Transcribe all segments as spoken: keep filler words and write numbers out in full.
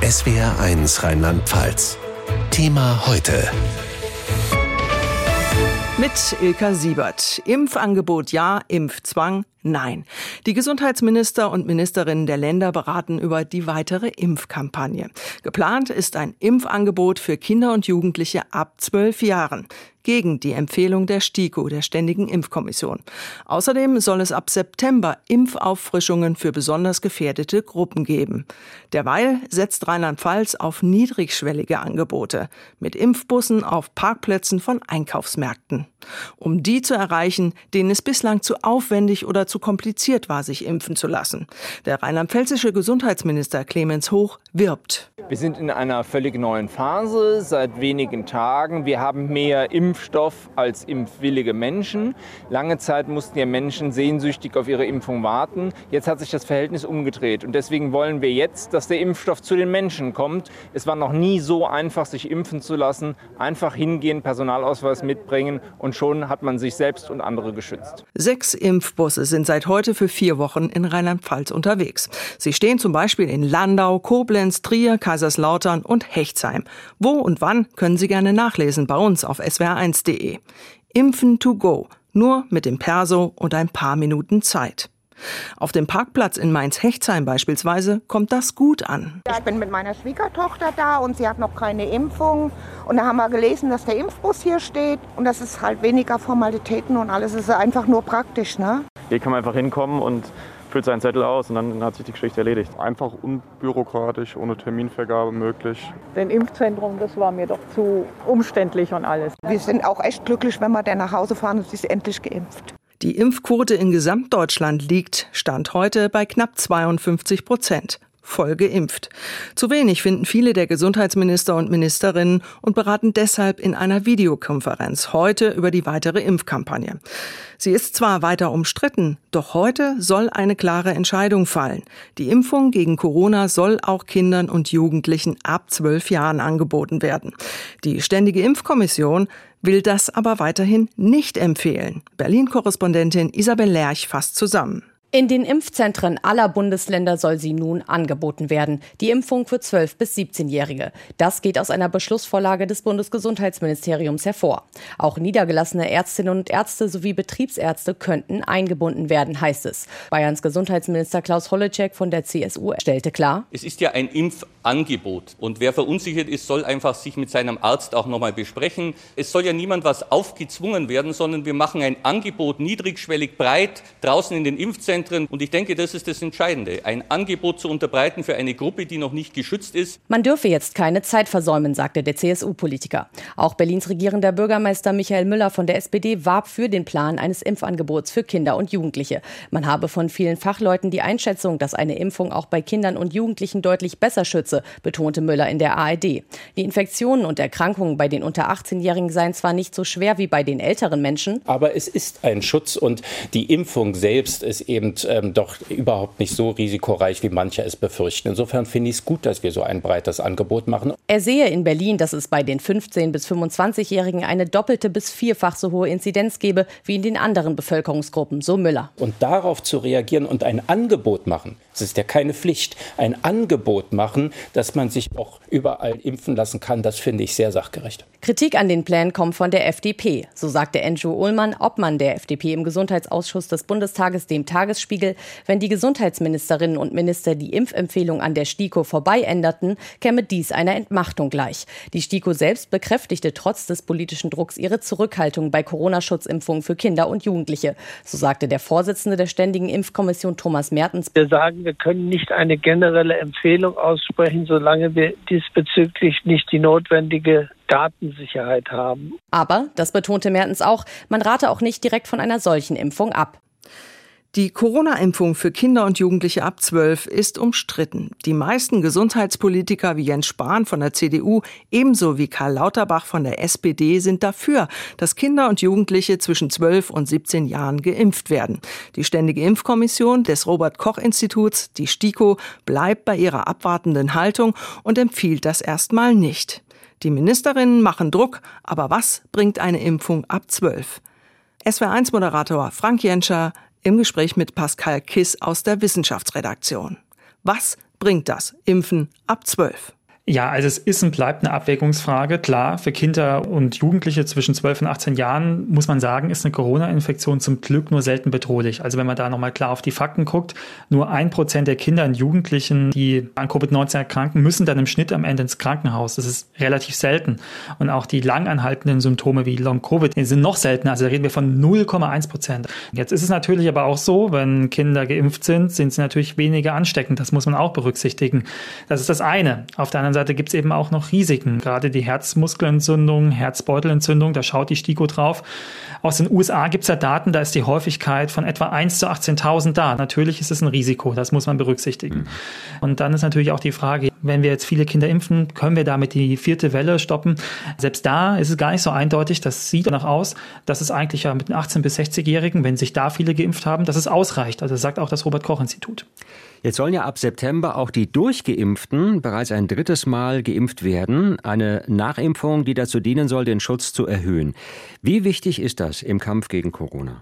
S W R eins Rheinland-Pfalz. Thema heute. Mit Ilka Siebert. Impfangebot ja, Impfzwang nein. Die Gesundheitsminister und Ministerinnen der Länder beraten über die weitere Impfkampagne. Geplant ist ein Impfangebot für Kinder und Jugendliche ab zwölf Jahren. Gegen die Empfehlung der STIKO, der Ständigen Impfkommission. Außerdem soll es ab September Impfauffrischungen für besonders gefährdete Gruppen geben. Derweil setzt Rheinland-Pfalz auf niedrigschwellige Angebote mit Impfbussen auf Parkplätzen von Einkaufsmärkten. Um die zu erreichen, denen es bislang zu aufwendig oder zu kompliziert war, sich impfen zu lassen. Der rheinland-pfälzische Gesundheitsminister Clemens Hoch wirbt. Wir sind in einer völlig neuen Phase seit wenigen Tagen. Wir haben mehr Impfstoff als impfwillige Menschen. Lange Zeit mussten ja Menschen sehnsüchtig auf ihre Impfung warten. Jetzt hat sich das Verhältnis umgedreht. Und deswegen wollen wir jetzt, dass der Impfstoff zu den Menschen kommt. Es war noch nie so einfach, sich impfen zu lassen. Einfach hingehen, Personalausweis mitbringen und schon hat man sich selbst und andere geschützt. Sechs Impfbusse sind seit heute für vier Wochen in Rheinland-Pfalz unterwegs. Sie stehen zum Beispiel in Landau, Koblenz, Trier, Kaiserslautern und Hechtsheim. Wo und wann können Sie gerne nachlesen bei uns auf S W R eins punkt de. Impfen to go, nur mit dem Perso und ein paar Minuten Zeit. Auf dem Parkplatz in Mainz-Hechtsheim beispielsweise kommt das gut an. Ich bin mit meiner Schwiegertochter da und sie hat noch keine Impfung. Und da haben wir gelesen, dass der Impfbus hier steht. Und das ist halt weniger Formalitäten und alles. Es ist einfach nur praktisch, ne? Hier kann man einfach hinkommen und füllt seinen Zettel aus und dann hat sich die Geschichte erledigt. Einfach unbürokratisch, ohne Terminvergabe möglich. Den Impfzentrum, das war mir doch zu umständlich und alles. Wir sind auch echt glücklich, wenn wir dann nach Hause fahren und sie ist endlich geimpft. Die Impfquote in Gesamtdeutschland liegt, Stand heute, bei knapp zweiundfünfzig Prozent. Voll geimpft. Zu wenig finden viele der Gesundheitsminister und Ministerinnen und beraten deshalb in einer Videokonferenz heute über die weitere Impfkampagne. Sie ist zwar weiter umstritten, doch heute soll eine klare Entscheidung fallen. Die Impfung gegen Corona soll auch Kindern und Jugendlichen ab zwölf Jahren angeboten werden. Die Ständige Impfkommission will das aber weiterhin nicht empfehlen. Berlin-Korrespondentin Isabel Lerch fasst zusammen. In den Impfzentren aller Bundesländer soll sie nun angeboten werden. Die Impfung für zwölf- bis siebzehnjährige. Das geht aus einer Beschlussvorlage des Bundesgesundheitsministeriums hervor. Auch niedergelassene Ärztinnen und Ärzte sowie Betriebsärzte könnten eingebunden werden, heißt es. Bayerns Gesundheitsminister Klaus Holleczek von der C S U stellte klar: Es ist ja ein Impfangebot. Und wer verunsichert ist, soll einfach sich mit seinem Arzt auch nochmal besprechen. Es soll ja niemand was aufgezwungen werden, sondern wir machen ein Angebot niedrigschwellig breit draußen in den Impfzentren. Und ich denke, das ist das Entscheidende, ein Angebot zu unterbreiten für eine Gruppe, die noch nicht geschützt ist. Man dürfe jetzt keine Zeit versäumen, sagte der C S U-Politiker. Auch Berlins regierender Bürgermeister Michael Müller von der S P D warb für den Plan eines Impfangebots für Kinder und Jugendliche. Man habe von vielen Fachleuten die Einschätzung, dass eine Impfung auch bei Kindern und Jugendlichen deutlich besser schütze, betonte Müller in der A R D. Die Infektionen und Erkrankungen bei den unter achtzehnjährigen seien zwar nicht so schwer wie bei den älteren Menschen. Aber es ist ein Schutz und die Impfung selbst ist eben Ähm, doch überhaupt nicht so risikoreich, wie manche es befürchten. Insofern finde ich es gut, dass wir so ein breites Angebot machen. Er sehe in Berlin, dass es bei den fünfzehn- bis fünfundzwanzigjährigen eine doppelte bis vierfach so hohe Inzidenz gebe wie in den anderen Bevölkerungsgruppen, so Müller. Und darauf zu reagieren und ein Angebot machen, das ist ja keine Pflicht, ein Angebot machen, dass man sich auch überall impfen lassen kann, das finde ich sehr sachgerecht. Kritik an den Plänen kommt von der F D P. So sagte Andrew Ullmann, Obmann der F D P im Gesundheitsausschuss des Bundestages, dem Tagesspiegel: Wenn die Gesundheitsministerinnen und Minister die Impfempfehlung an der STIKO vorbei änderten, käme dies einer Entmachtung gleich. Die STIKO selbst bekräftigte trotz des politischen Drucks ihre Zurückhaltung bei Corona-Schutzimpfungen für Kinder und Jugendliche. So sagte der Vorsitzende der Ständigen Impfkommission Thomas Mertens: Wir sagen, wir können nicht eine generelle Empfehlung aussprechen, solange wir diesbezüglich nicht die notwendige Datensicherheit haben. Aber, das betonte Mertens auch, man rate auch nicht direkt von einer solchen Impfung ab. Die Corona-Impfung für Kinder und Jugendliche ab zwölf ist umstritten. Die meisten Gesundheitspolitiker wie Jens Spahn von der C D U ebenso wie Karl Lauterbach von der S P D sind dafür, dass Kinder und Jugendliche zwischen zwölf und siebzehn Jahren geimpft werden. Die Ständige Impfkommission des Robert-Koch-Instituts, die STIKO, bleibt bei ihrer abwartenden Haltung und empfiehlt das erstmal nicht. Die Ministerinnen machen Druck, aber was bringt eine Impfung ab zwölf? S W R eins Moderator Frank Jenscher im Gespräch mit Pascal Kiss aus der Wissenschaftsredaktion. Was bringt das Impfen ab zwölf? Ja, also es ist und bleibt eine Abwägungsfrage. Klar, für Kinder und Jugendliche zwischen zwölf und achtzehn Jahren muss man sagen, ist eine Corona-Infektion zum Glück nur selten bedrohlich. Also wenn man da nochmal klar auf die Fakten guckt, nur ein Prozent der Kinder und Jugendlichen, die an Covid neunzehn erkranken, müssen dann im Schnitt am Ende ins Krankenhaus. Das ist relativ selten. Und auch die lang anhaltenden Symptome wie Long-Covid sind noch seltener. Also da reden wir von null Komma eins Prozent. Jetzt ist es natürlich aber auch so, wenn Kinder geimpft sind, sind sie natürlich weniger ansteckend. Das muss man auch berücksichtigen. Das ist das eine. Auf der anderen Seite gibt es eben auch noch Risiken. Gerade die Herzmuskelentzündung, Herzbeutelentzündung, da schaut die STIKO drauf. Aus den U S A gibt es ja Daten, da ist die Häufigkeit von etwa eins zu achtzehntausend da. Natürlich ist es ein Risiko, das muss man berücksichtigen. Mhm. Und dann ist natürlich auch die Frage, wenn wir jetzt viele Kinder impfen, können wir damit die vierte Welle stoppen? Selbst da ist es gar nicht so eindeutig. Das sieht danach aus, dass es eigentlich ja mit den achtzehn- bis sechzig-Jährigen, wenn sich da viele geimpft haben, dass es ausreicht. Also das sagt auch das Robert-Koch-Institut. Jetzt sollen ja ab September auch die Durchgeimpften bereits ein drittes Mal geimpft werden. Eine Nachimpfung, die dazu dienen soll, den Schutz zu erhöhen. Wie wichtig ist das im Kampf gegen Corona?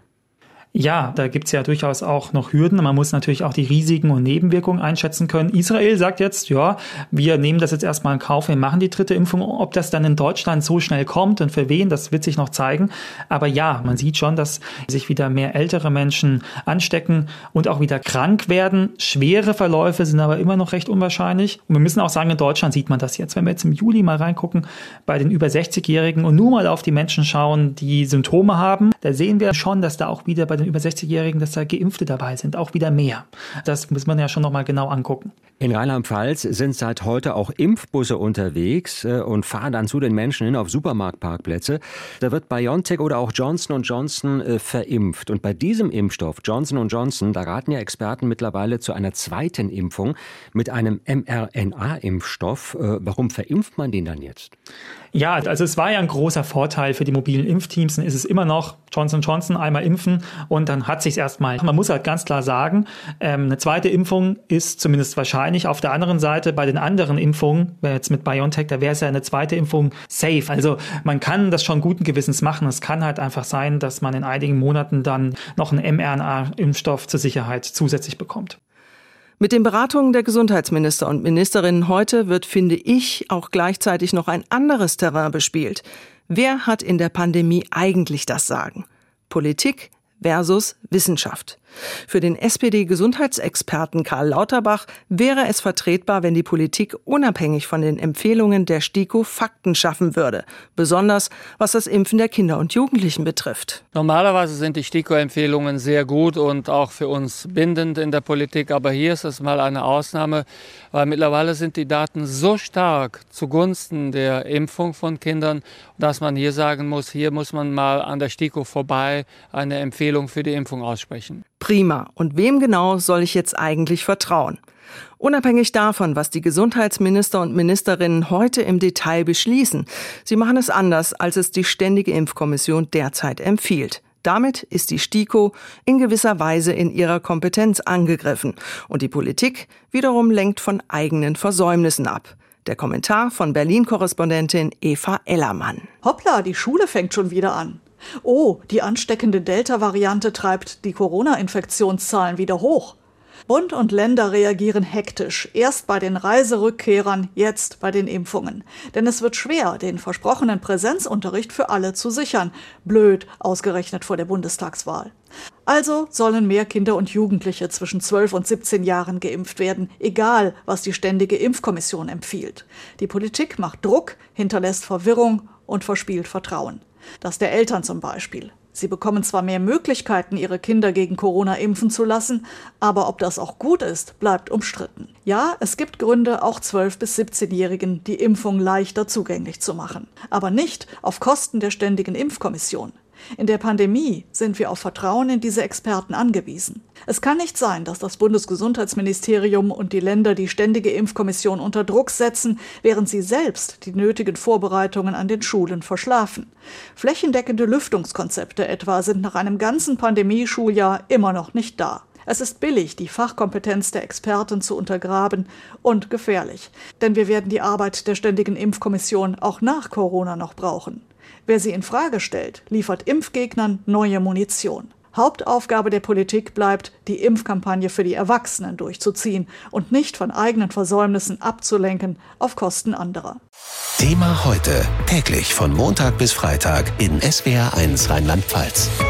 Ja, da gibt's ja durchaus auch noch Hürden. Man muss natürlich auch die Risiken und Nebenwirkungen einschätzen können. Israel sagt jetzt, ja, wir nehmen das jetzt erstmal in Kauf, wir machen die dritte Impfung. Ob das dann in Deutschland so schnell kommt und für wen, das wird sich noch zeigen. Aber ja, man sieht schon, dass sich wieder mehr ältere Menschen anstecken und auch wieder krank werden. Schwere Verläufe sind aber immer noch recht unwahrscheinlich. Und wir müssen auch sagen, in Deutschland sieht man das jetzt. Wenn wir jetzt im Juli mal reingucken, bei den über sechzig-Jährigen und nur mal auf die Menschen schauen, die Symptome haben, da sehen wir schon, dass da auch wieder bei den über sechzig-Jährigen, dass da Geimpfte dabei sind, auch wieder mehr. Das muss man ja schon nochmal genau angucken. In Rheinland-Pfalz sind seit heute auch Impfbusse unterwegs und fahren dann zu den Menschen hin auf Supermarktparkplätze. Da wird BioNTech oder auch Johnson und Johnson äh, verimpft. Und bei diesem Impfstoff, Johnson und Johnson, da raten ja Experten mittlerweile zu einer zweiten Impfung mit einem mRNA-Impfstoff. Äh, warum verimpft man den dann jetzt? Ja, also es war ja ein großer Vorteil für die mobilen Impfteams. Dann ist es immer noch Johnson und Johnson einmal impfen und dann hat sich's erstmal. Man muss halt ganz klar sagen, ähm, eine zweite Impfung ist zumindest wahrscheinlich. Auf der anderen Seite bei den anderen Impfungen, jetzt mit BioNTech, da wäre es ja eine zweite Impfung safe. Also man kann das schon guten Gewissens machen. Es kann halt einfach sein, dass man in einigen Monaten dann noch einen mRNA-Impfstoff zur Sicherheit zusätzlich bekommt. Mit den Beratungen der Gesundheitsminister und Ministerinnen heute wird, finde ich, auch gleichzeitig noch ein anderes Terrain bespielt. Wer hat in der Pandemie eigentlich das Sagen? Politik versus Wissenschaft. Für den S P D-Gesundheitsexperten Karl Lauterbach wäre es vertretbar, wenn die Politik unabhängig von den Empfehlungen der STIKO Fakten schaffen würde. Besonders was das Impfen der Kinder und Jugendlichen betrifft. Normalerweise sind die STIKO-Empfehlungen sehr gut und auch für uns bindend in der Politik. Aber hier ist es mal eine Ausnahme, weil mittlerweile sind die Daten so stark zugunsten der Impfung von Kindern, dass man hier sagen muss, hier muss man mal an der STIKO vorbei eine Empfehlung für die Impfung aussprechen. Prima. Und wem genau soll ich jetzt eigentlich vertrauen? Unabhängig davon, was die Gesundheitsminister und Ministerinnen heute im Detail beschließen, sie machen es anders, als es die Ständige Impfkommission derzeit empfiehlt. Damit ist die STIKO in gewisser Weise in ihrer Kompetenz angegriffen. Und die Politik wiederum lenkt von eigenen Versäumnissen ab. Der Kommentar von Berlin-Korrespondentin Eva Ellermann. Hoppla, die Schule fängt schon wieder an. Oh, die ansteckende Delta-Variante treibt die Corona-Infektionszahlen wieder hoch. Bund und Länder reagieren hektisch. Erst bei den Reiserückkehrern, jetzt bei den Impfungen. Denn es wird schwer, den versprochenen Präsenzunterricht für alle zu sichern. Blöd, ausgerechnet vor der Bundestagswahl. Also sollen mehr Kinder und Jugendliche zwischen zwölf und siebzehn Jahren geimpft werden, egal was die Ständige Impfkommission empfiehlt. Die Politik macht Druck, hinterlässt Verwirrung und verspielt Vertrauen. Das der Eltern zum Beispiel. Sie bekommen zwar mehr Möglichkeiten, ihre Kinder gegen Corona impfen zu lassen, aber ob das auch gut ist, bleibt umstritten. Ja, es gibt Gründe, auch zwölf- bis siebzehnjährigen die Impfung leichter zugänglich zu machen. Aber nicht auf Kosten der Ständigen Impfkommission. In der Pandemie sind wir auf Vertrauen in diese Experten angewiesen. Es kann nicht sein, dass das Bundesgesundheitsministerium und die Länder die Ständige Impfkommission unter Druck setzen, während sie selbst die nötigen Vorbereitungen an den Schulen verschlafen. Flächendeckende Lüftungskonzepte etwa sind nach einem ganzen Pandemieschuljahr immer noch nicht da. Es ist billig, die Fachkompetenz der Experten zu untergraben und gefährlich. Denn wir werden die Arbeit der Ständigen Impfkommission auch nach Corona noch brauchen. Wer sie in Frage stellt, liefert Impfgegnern neue Munition. Hauptaufgabe der Politik bleibt, die Impfkampagne für die Erwachsenen durchzuziehen und nicht von eigenen Versäumnissen abzulenken auf Kosten anderer. Thema heute, täglich von Montag bis Freitag in S W R eins Rheinland-Pfalz.